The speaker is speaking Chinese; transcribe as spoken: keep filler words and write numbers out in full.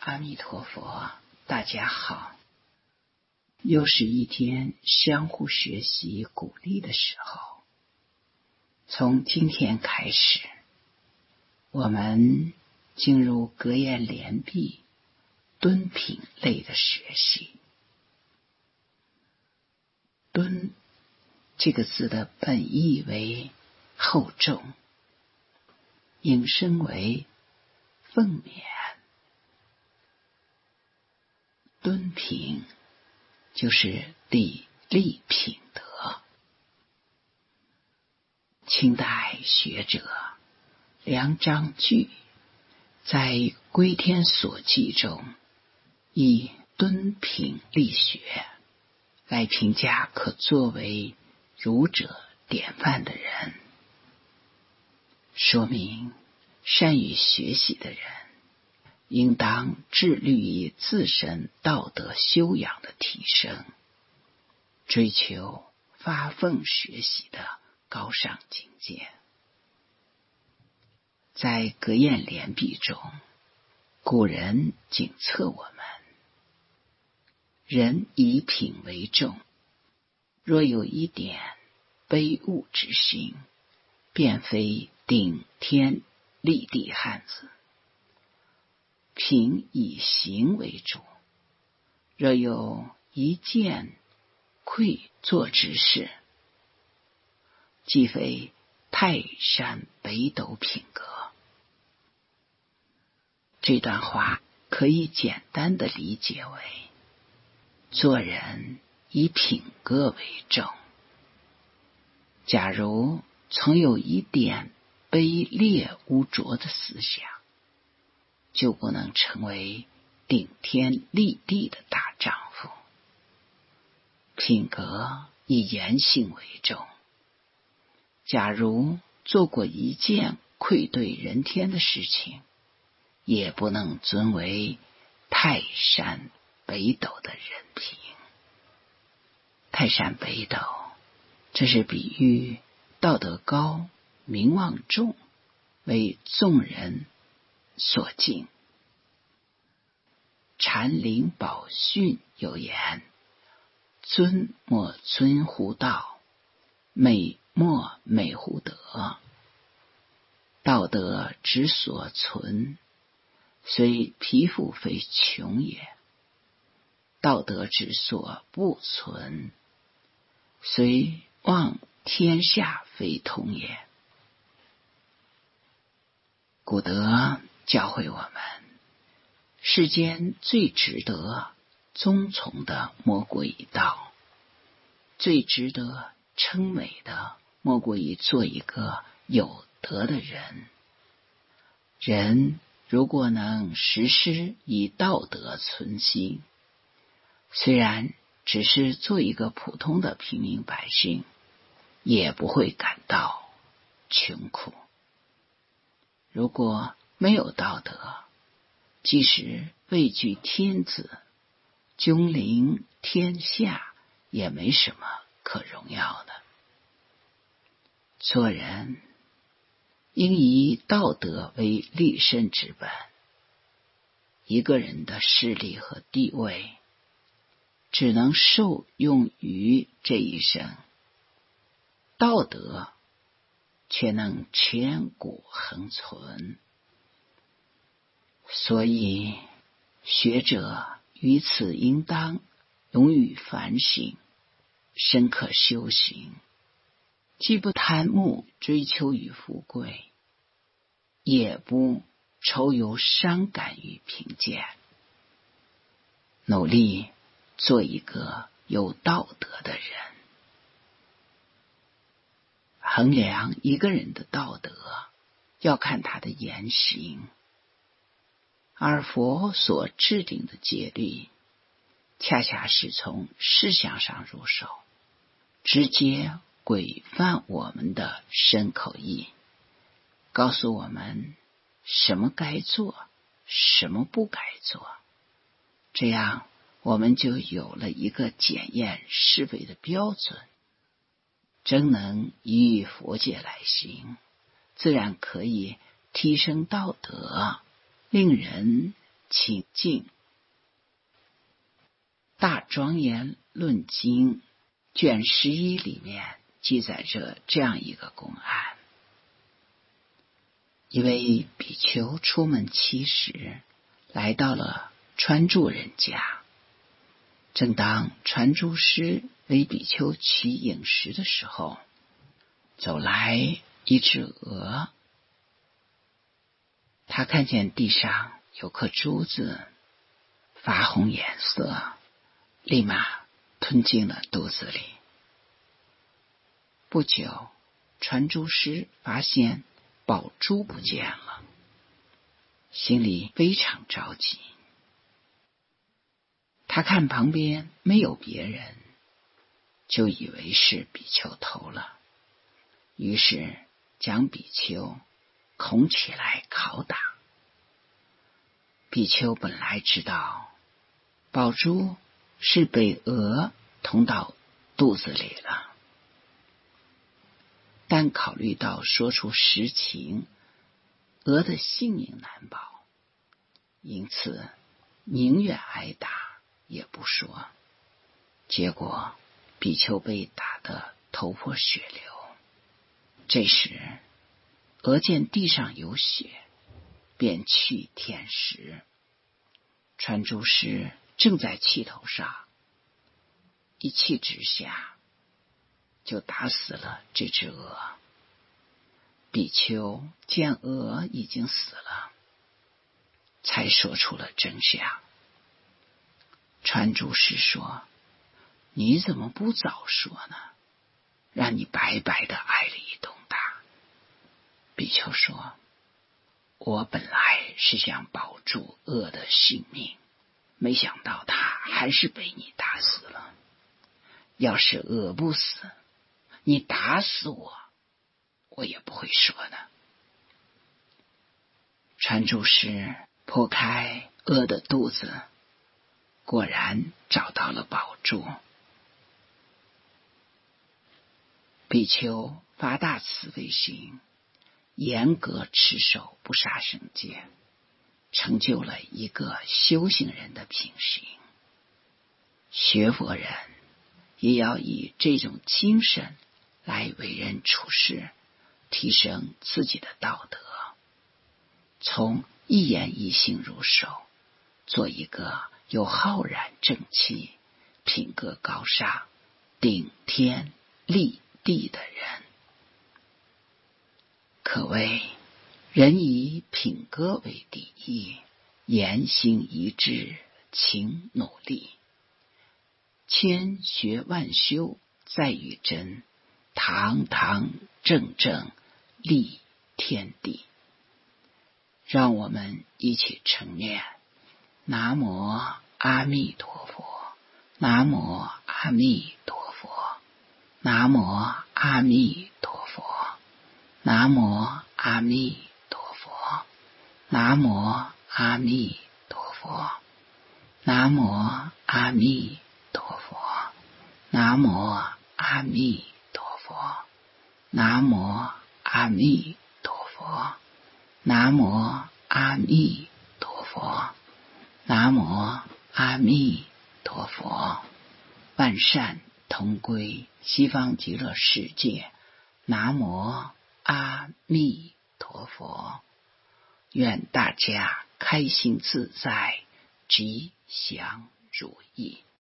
阿弥陀佛，大家好。又是一天相互学习鼓励的时候。从今天开始，我们进入格言联璧敦品类的学习。敦这个字的本意为厚重，引申为奉勉。敦品就是礼立品德。清代学者梁章钜在《归天所记》中以敦品立学来评价可作为儒者典范的人，说明善于学习的人应当致力于自身道德修养的提升，追求发奋学习的高尚境界。在格言联璧中，古人警策我们：人以品为重，若有一点卑物之心，便非顶天立地汉子。品以行为主，若有一件愧作之事，即非泰山北斗品格。这段话可以简单的理解为：做人以品格为重。假如曾有一点卑劣污浊的思想，就不能成为顶天立地的大丈夫。品格以言行为重。假如做过一件愧对人天的事情，也不能尊为泰山北斗的人品。泰山北斗，这是比喻道德高、名望重，为众人所敬。禅林宝训有言：尊莫尊乎道，美莫美乎德。道德之所存，虽皮肤非穷也；道德之所不存，虽望天下非同也。古德教诲我们，世间最值得尊崇的莫过于道，最值得称美的莫过于做一个有德的人。人如果能时时以道德存心，虽然只是做一个普通的平民百姓，也不会感到穷苦。如果没有道德，即使位居天子，君临天下，也没什么可荣耀的。做人应以道德为立身之本。一个人的势力和地位只能受用于这一生，道德却能千古恒存。所以学者于此应当勇于反省，深刻修行，既不贪慕追求于富贵，也不愁有伤感于贫贱，努力做一个有道德的人。衡量一个人的道德，要看他的言行，而佛所制定的戒律，恰恰是从思想上入手，直接规范我们的身口意，告诉我们什么该做，什么不该做。这样我们就有了一个检验是非的标准，真能依于佛界来行，自然可以提升道德，令人请进。大庄严论经卷十一里面记载着这样一个公案：一位比丘出门乞食，来到了传住人家。正当传住师为比丘取饮食的时候，走来一只鹅。他看见地上有颗珠子，发红颜色，立马吞进了肚子里。不久，传珠师发现宝珠不见了，心里非常着急。他看旁边没有别人，就以为是比丘偷了，于是将比丘恐起来拷打。比丘本来知道宝珠是被鹅捅到肚子里了，但考虑到说出实情，鹅的性命难保，因此宁愿挨打也不说。结果比丘被打得头破血流。这时鹅见地上有血，便去舔食。传珠师正在气头上，一气之下就打死了这只鹅。比丘见鹅已经死了，才说出了真相。传珠师说：你怎么不早说呢？让你白白的挨了一顿打。比丘说：我本来是想保住鹅的性命，没想到他还是被你打死了。要是鹅不死，你打死我，我也不会说的。传珠师剖开鹅的肚子，果然找到了宝珠。比丘发大慈悲心，严格持守不杀生戒，成就了一个修行人的品行。学佛人也要以这种精神来为人处事，提升自己的道德，从一言一行入手，做一个有浩然正气、品格高尚、顶天立地的人。可谓人以品格为第一，言行一致，勤努力。千学万修在于真，堂堂正正立天地。让我们一起承念：南无阿弥陀佛，南无阿弥陀佛，南无阿弥陀佛，南无阿弥陀佛，南无阿弥陀佛，南无阿弥陀佛，南无阿弥陀佛，南无阿弥陀佛，南无阿弥陀佛，南无阿弥陀佛。万善同归西方极乐世界。南无阿弥陀佛。愿大家开心自在，吉祥如意。